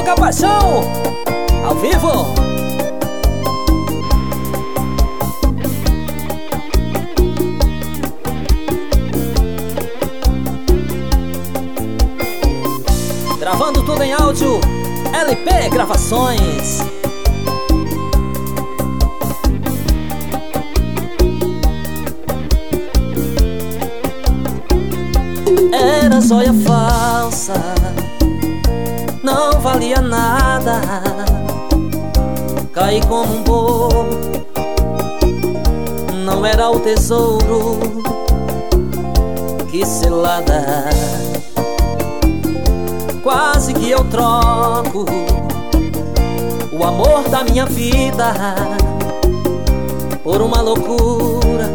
Louca Paixão, ao vivo. Gravando tudo em áudio, LP Gravações. Era joia falsa, não valia nada. Caí como um bobo, não era o tesouro. Que cilada, quase que eu troco o amor da minha vida por uma loucura,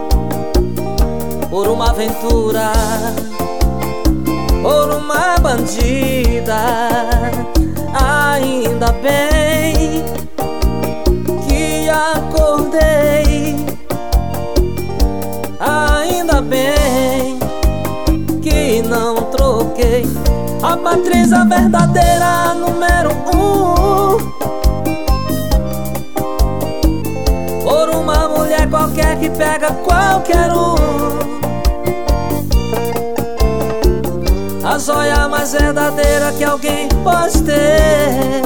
por uma aventura, por uma bandida. Ainda bem que acordei, ainda bem que não troquei a matriz, a verdadeira número 1 por uma mulher qualquer que pega qualquer um. A joia mais verdadeira que alguém pode ter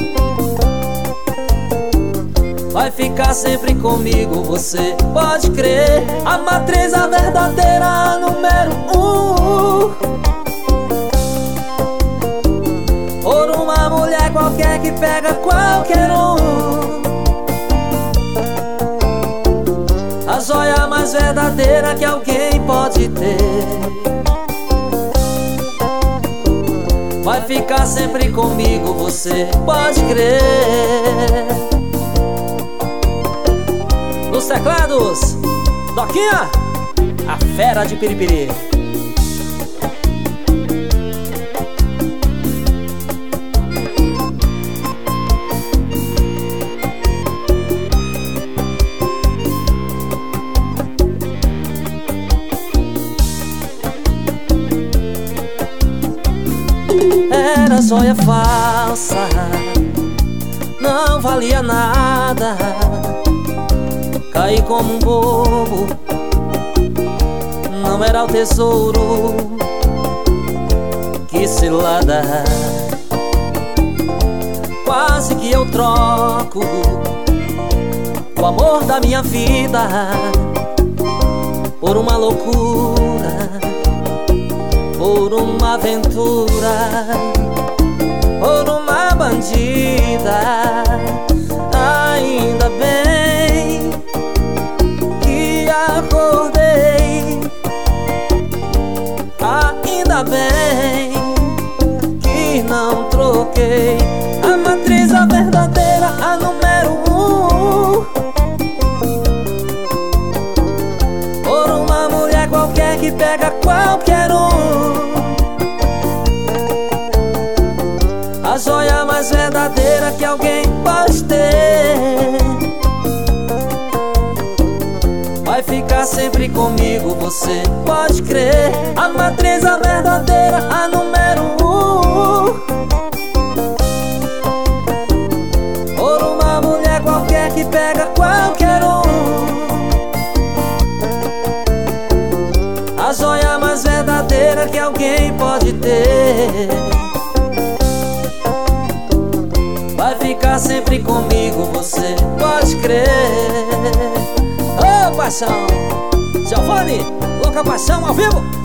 vai ficar sempre comigo, você pode crer. A matriz, a verdadeira número 1 por uma mulher qualquer que pega qualquer um. A joia mais verdadeira que alguém pode ter vai ficar sempre comigo, você pode crer. Nos teclados, Doquinha, a fera de Piripiri. Era joia falsa, não valia nada. Caí como um bobo, não era o tesouro. Que cilada, quase que eu troco o amor da minha vida por uma loucura, por uma aventura, por uma bandida. Ainda bem que acordei, ainda bem que não troquei a matriz, a verdadeira, a número 1 por uma mulher qualquer que pega qualquer um. A joia mais verdadeira que alguém pode ter vai ficar sempre comigo, você pode crer. A matriz, a verdadeira, a número 1 por uma mulher qualquer que pega qualquer um. A joia mais verdadeira que alguém pode ter vai ficar sempre comigo, você pode crer. Ô, paixão, Giovanni, Louca Paixão ao vivo.